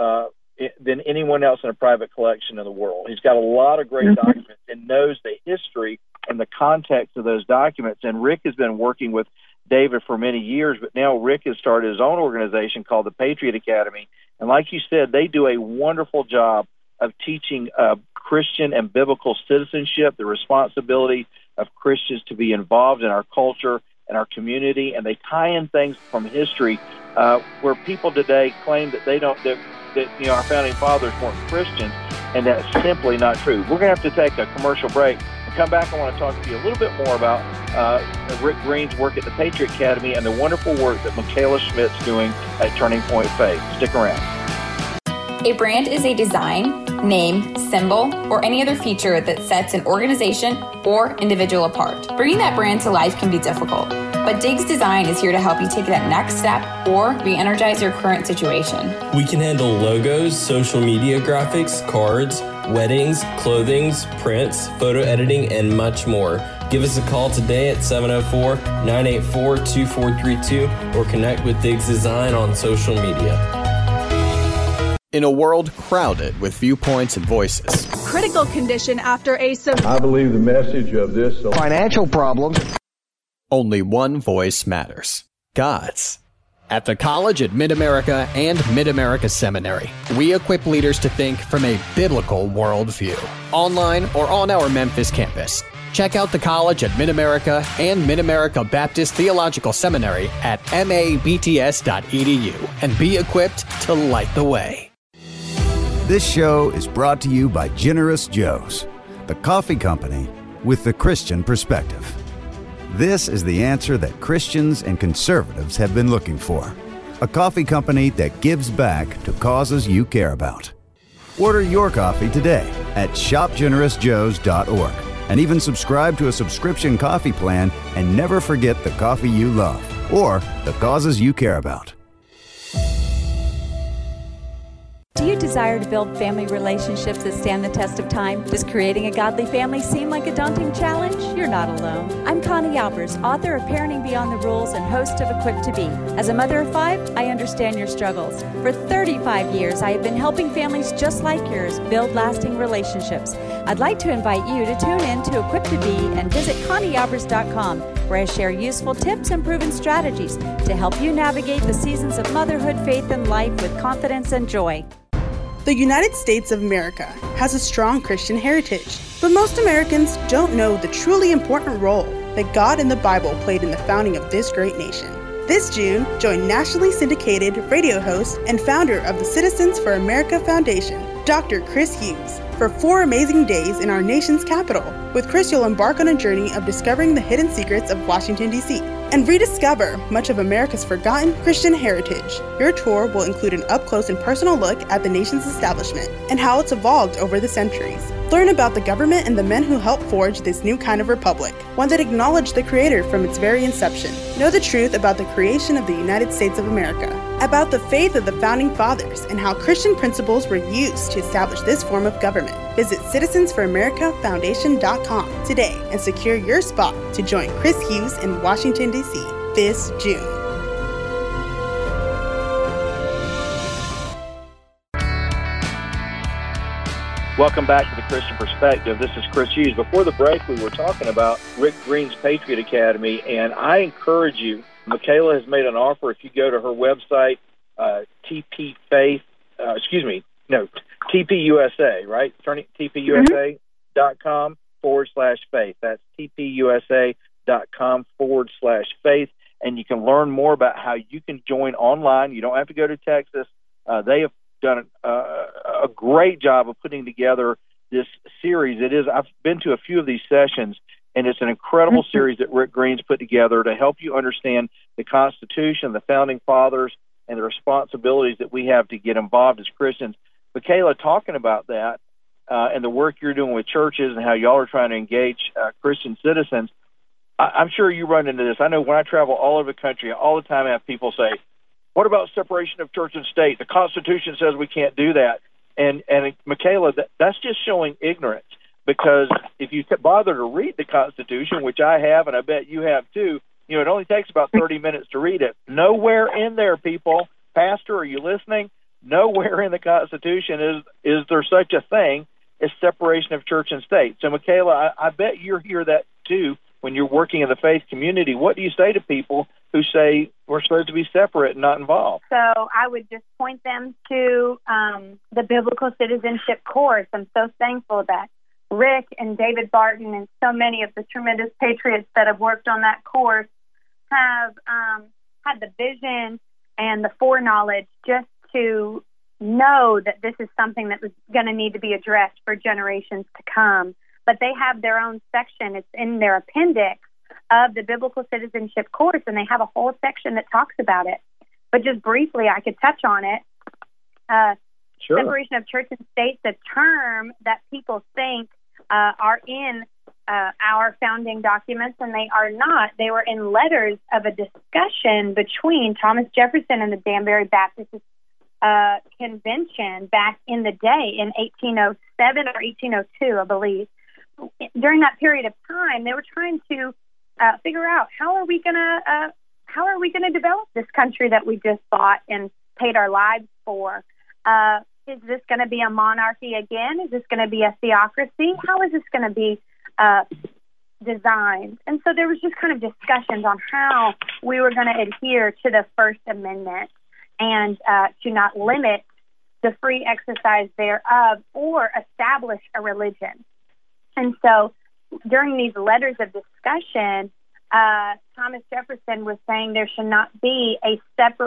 than anyone else in a private collection in the world. He's got a lot of great documents and knows the history and the context of those documents. And Rick has been working with David for many years, but now Rick has started his own organization called the Patriot Academy. And like you said, they do a wonderful job of teaching Christian and biblical citizenship, the responsibility of Christians to be involved in our culture and our community, and they tie in things from history where people today claim that they don't, that our founding fathers weren't Christians, and that's simply not true. We're going to have to take a commercial break and come back. I want to talk to you a little bit more about Rick Green's work at the Patriot Academy and the wonderful work that Michaela Schmidt's doing at Turning Point Faith. Stick around. A brand is a design, name, symbol, or any other feature that sets an organization or individual apart. Bringing that brand to life can be difficult, but Diggs Design is here to help you take that next step or re-energize your current situation. We can handle logos, social media graphics, cards, weddings, clothings, prints, photo editing, and much more. Give us a call today at 704-984-2432 or connect with Diggs Design on social media. In a world crowded with viewpoints and voices. Critical condition after a I believe the message of this financial problems. Only one voice matters. God's. At the College at Mid-America and Mid-America Seminary, we equip leaders to think from a biblical worldview. Online or on our Memphis campus. Check out the College at Mid-America and Mid-America Baptist Theological Seminary at mabts.edu and be equipped to light the way. This show is brought to you by Generous Joe's, the coffee company with the Christian perspective. This is the answer that Christians and conservatives have been looking for. A coffee company that gives back to causes you care about. Order your coffee today at shopgenerousjoes.org and even subscribe to a subscription coffee plan and never forget the coffee you love or the causes you care about. Do you desire to build family relationships that stand the test of time? Does creating a godly family seem like a daunting challenge? You're not alone. I'm Connie Albers, author of Parenting Beyond the Rules and host of Equipped to Be. As a mother of 5, I understand your struggles. For 35 years, I have been helping families just like yours build lasting relationships. I'd like to invite you to tune in to Equipped to Be and visit ConnieAlbers.com, where I share useful tips and proven strategies to help you navigate the seasons of motherhood, faith, and life with confidence and joy. The United States of America has a strong Christian heritage, but most Americans don't know the truly important role that God and the Bible played in the founding of this great nation. This June, join nationally syndicated radio host and founder of the Citizens for America Foundation, Dr. Chris Hughes, for 4 amazing days in our nation's capital. With Chris, you'll embark on a journey of discovering the hidden secrets of Washington, D.C. and rediscover much of America's forgotten Christian heritage. Your tour will include an up-close and personal look at the nation's establishment and how it's evolved over the centuries. Learn about the government and the men who helped forge this new kind of republic, one that acknowledged the Creator from its very inception. Know the truth about the creation of the United States of America, about the faith of the Founding Fathers, and how Christian principles were used to establish this form of government. Visit CitizensForAmericaFoundation.com today and secure your spot to join Chris Hughes in Washington, D.C. this June. Welcome back to the Christian Perspective. This is Chris Hughes. Before the break, we were talking about Rick Green's Patriot Academy, and I encourage you, Michaela has made an offer. If you go to her website, TPUSA, right? TPUSA.com/faith. That's TPUSA.com/faith, and you can learn more about how you can join online. You don't have to go to Texas. They have done a great job of putting together this series. I've been to a few of these sessions, and it's an incredible series that Rick Green's put together to help you understand the Constitution, the Founding Fathers, and the responsibilities that we have to get involved as Christians. Michaela, talking about that and the work you're doing with churches and how y'all are trying to engage Christian citizens, I'm sure you run into this. I know when I travel all over the country, all the time I have people say, what about separation of church and state? The Constitution says we can't do that. And Michaela, that's just showing ignorance, because if you bother to read the Constitution, which I have and I bet you have too, it only takes about 30 minutes to read it. Nowhere in there, people, Pastor, are you listening? Nowhere in the Constitution is there such a thing as separation of church and state. So, Michaela, I bet you hear that too when you're working in the faith community. What do you say to people who say we're supposed to be separate and not involved? So I would just point them to the Biblical Citizenship course. I'm so thankful that Rick and David Barton and so many of the tremendous patriots that have worked on that course have had the vision and the foreknowledge just to know that this is something that was going to need to be addressed for generations to come. But they have their own section. It's in their appendix of the Biblical Citizenship course, and they have a whole section that talks about it. But just briefly, I could touch on it. Sure. Separation of church and state, the term that people think are in our founding documents, and they are not. They were in letters of a discussion between Thomas Jefferson and the Danbury Baptist Convention back in the day in 1807 or 1802, I believe. During that period of time, they were trying to figure out how are we going to develop this country that we just bought and paid our lives for. Is this going to be a monarchy again? Is this going to be a theocracy? How is this going to be designed? And so there was just kind of discussions on how we were going to adhere to the First Amendment and to not limit the free exercise thereof or establish a religion. And so during these letters of discussion, Thomas Jefferson was saying there should not be a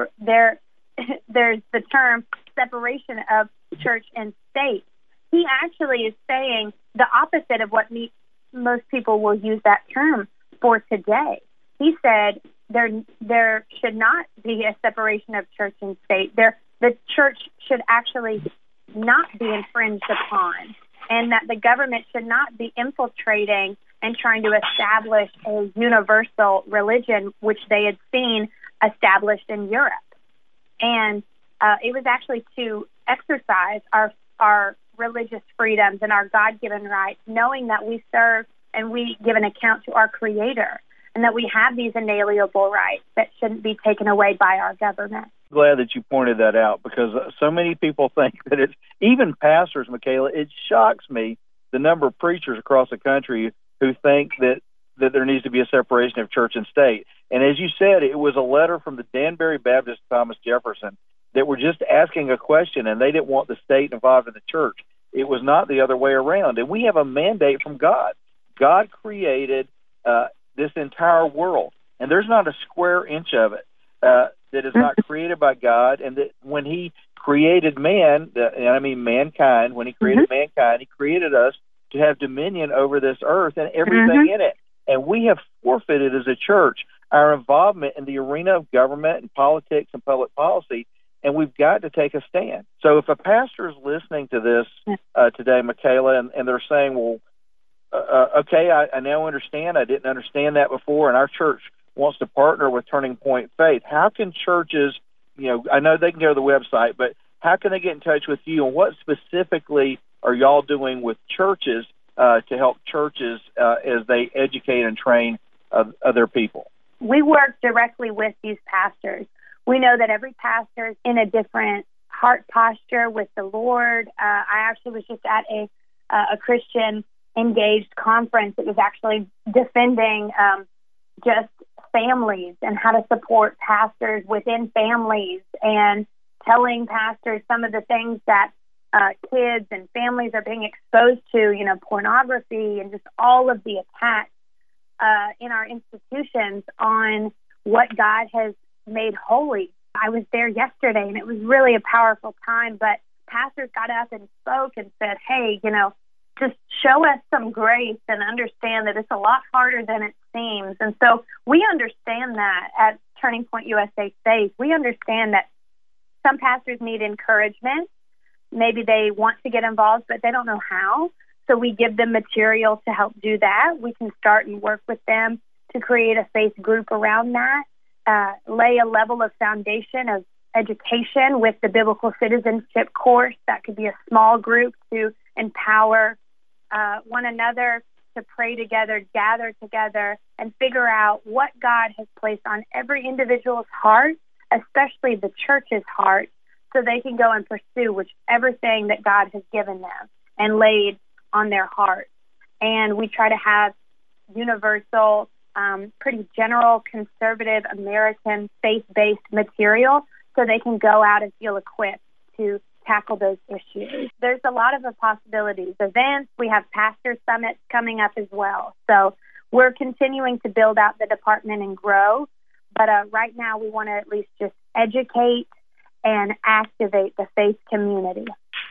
there's the term separation of church and state. He actually is saying the opposite of what most people will use that term for today. He said there should not be a separation of church and state. The church should actually not be infringed upon, and that the government should not be infiltrating and trying to establish a universal religion, which they had seen established in Europe. And it was actually to exercise our religious freedoms and our God-given rights, knowing that we serve and we give an account to our Creator, and that we have these inalienable rights that shouldn't be taken away by our government. Glad that you pointed that out, because so many people think that it's, even pastors, Michaela, it shocks me the number of preachers across the country who think that there needs to be a separation of church and state. And as you said, it was a letter from the Danbury Baptist Thomas Jefferson that were just asking a question, and they didn't want the state involved in the church. It was not the other way around. And we have a mandate from God. God created this entire world, and there's not a square inch of it that is not created by God, and that when He created man, and I mean mankind, when he created mankind, he created us to have dominion over this earth and everything in it. And we have forfeited as a church our involvement in the arena of government and politics and public policy, and we've got to take a stand. So if a pastor is listening to this today, Michaela, and they're saying, well, okay, I now understand. I didn't understand that before, and our church wants to partner with Turning Point Faith. How can churches, I know they can go to the website, but how can they get in touch with you, and what specifically are y'all doing with churches to help churches as they educate and train other people? We work directly with these pastors. We know that every pastor is in a different heart posture with the Lord. I actually was just at a Christian engaged conference. It was actually defending just families and how to support pastors within families, and telling pastors some of the things that kids and families are being exposed to, pornography and just all of the attacks in our institutions on what God has made holy. I was there yesterday, and it was really a powerful time, but pastors got up and spoke and said, hey, just show us some grace and understand that it's a lot harder than it seems. And so we understand that at Turning Point USA Faith. We understand that some pastors need encouragement. Maybe they want to get involved, but they don't know how. So we give them material to help do that. We can start and work with them to create a faith group around that, lay a level of foundation of education with the biblical citizenship course. That could be a small group to empower one another, to pray together, gather together, and figure out what God has placed on every individual's heart, especially the church's heart, so they can go and pursue whichever thing that God has given them and laid on their heart. And we try to have universal, pretty general, conservative, American, faith-based material so they can go out and feel equipped to tackle those issues. There's a lot of possibilities. Events, we have pastor summits coming up as well. So we're continuing to build out the department and grow. But right now we want to at least just educate and activate the faith community.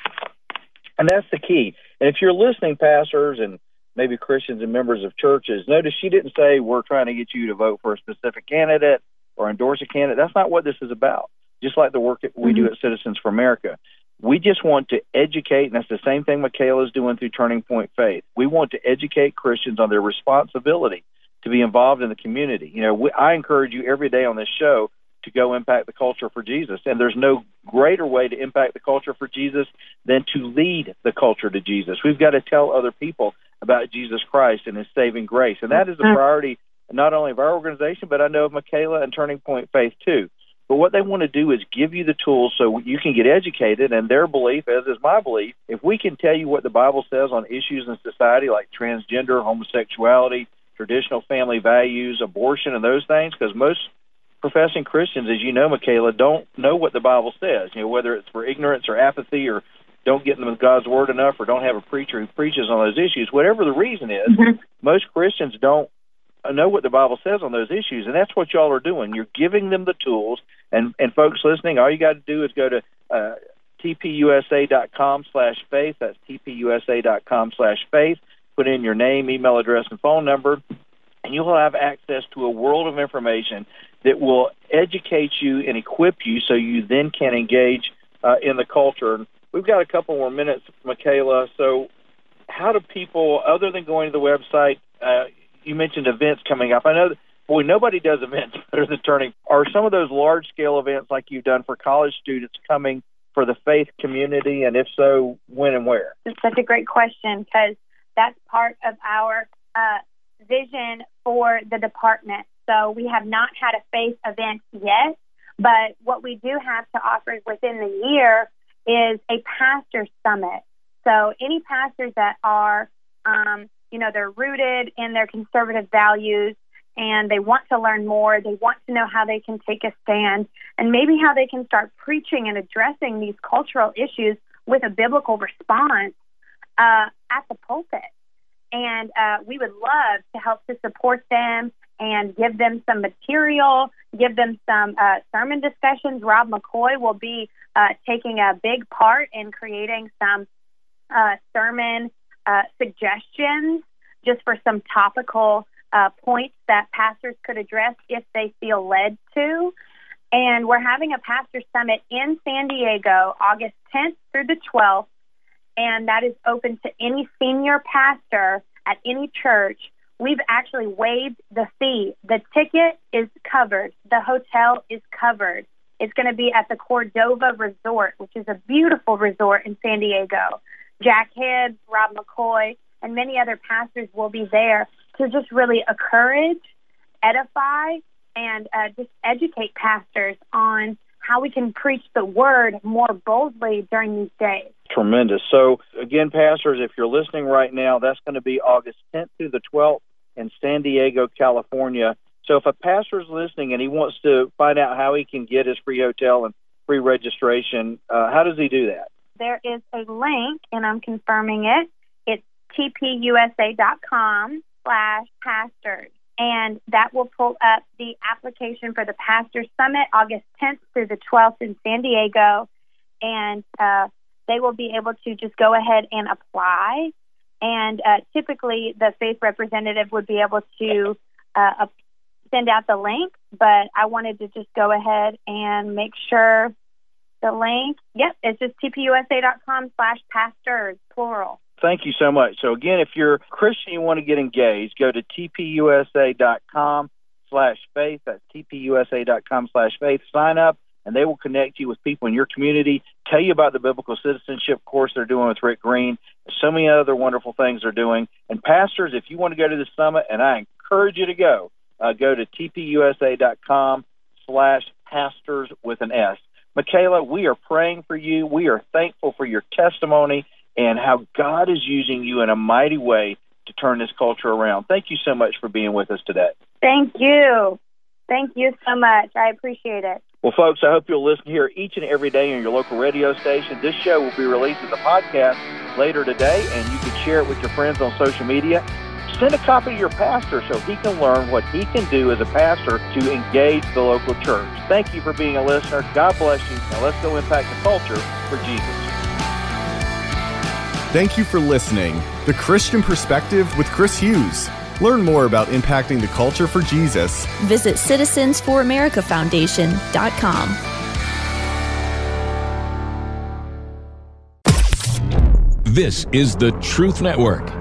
And that's the key. And if you're listening, pastors and maybe Christians and members of churches, notice she didn't say we're trying to get you to vote for a specific candidate or endorse a candidate. That's not what this is about. Just like the work that we do at Citizens for America. We just want to educate, and that's the same thing Michaela's doing through Turning Point Faith. We want to educate Christians on their responsibility to be involved in the community. I encourage you every day on this show to go impact the culture for Jesus. And there's no greater way to impact the culture for Jesus than to lead the culture to Jesus. We've got to tell other people about Jesus Christ and his saving grace. And that is a priority not only of our organization, but I know of Michaela and Turning Point Faith too. But what they want to do is give you the tools so you can get educated, and their belief, as is my belief, if we can tell you what the Bible says on issues in society like transgender, homosexuality, traditional family values, abortion, and those things, because most professing Christians, as you know, Michaela, don't know what the Bible says, whether it's for ignorance or apathy or don't get into God's Word enough or don't have a preacher who preaches on those issues. Whatever the reason is, most Christians don't know what the Bible says on those issues, and that's what y'all are doing. You're giving them the tools, and folks listening, all you got to do is go to tpusa.com/faith. That's tpusa.com/faith. Put in your name, email address, and phone number, and you'll have access to a world of information that will educate you and equip you so you then can engage in the culture. And we've got a couple more minutes, Michaela, so how do people, other than going to the website, you mentioned events coming up. I know, nobody does events better than Turning. Are some of those large-scale events like you've done for college students coming for the faith community, and if so, when and where? It's such a great question because that's part of our vision for the department. So we have not had a faith event yet, but what we do have to offer within the year is a pastor summit. So any pastors that are, they're rooted in their conservative values and they want to learn more, they want to know how they can take a stand and maybe how they can start preaching and addressing these cultural issues with a biblical response at the pulpit. And we would love to help to support them and give them some material, give them some sermon discussions. Rob McCoy will be taking a big part in creating some sermon suggestions just for some topical points that pastors could address if they feel led to. And we're having a pastor summit in San Diego, August 10th through the 12th, and that is open to any senior pastor at any church. We've actually waived the fee. The ticket is covered. The hotel is covered. It's going to be at the Cordova Resort, which is a beautiful resort in San Diego. Jack Hibbs, Rob McCoy, and many other pastors will be there to just really encourage, edify, and just educate pastors on how we can preach the word more boldly during these days. Tremendous. So, again, pastors, if you're listening right now, that's going to be August 10th through the 12th in San Diego, California. So if a pastor is listening and he wants to find out how he can get his free hotel and free registration, how does he do that? There is a link, and I'm confirming it. It's tpusa.com/pastors. And that will pull up the application for the Pastor Summit, August 10th through the 12th in San Diego. And they will be able to just go ahead and apply. And typically the faith representative would be able to send out the link. But I wanted to just go ahead and make sure the link, it's just tpusa.com/pastors, plural. Thank you so much. So, again, if you're a Christian, you want to get engaged, go to tpusa.com/faith. That's tpusa.com/faith. Sign up, and they will connect you with people in your community, tell you about the biblical citizenship course they're doing with Rick Green. There's so many other wonderful things they're doing. And, pastors, if you want to go to the summit, and I encourage you to go to tpusa.com/pastors with an S. Michaela, we are praying for you. We are thankful for your testimony and how God is using you in a mighty way to turn this culture around. Thank you so much for being with us today. Thank you. Thank you so much. I appreciate it. Well, folks, I hope you'll listen here each and every day on your local radio station. This show will be released as a podcast later today, and you can share it with your friends on social media. Send a copy to your pastor so he can learn what he can do as a pastor to engage the local church. Thank you for being a listener. God bless you. Now let's go impact the culture for Jesus. Thank you for listening. The Christian Perspective with Chris Hughes. Learn more about impacting the culture for Jesus. Visit CitizensForAmericaFoundation.com. This is the Truth Network.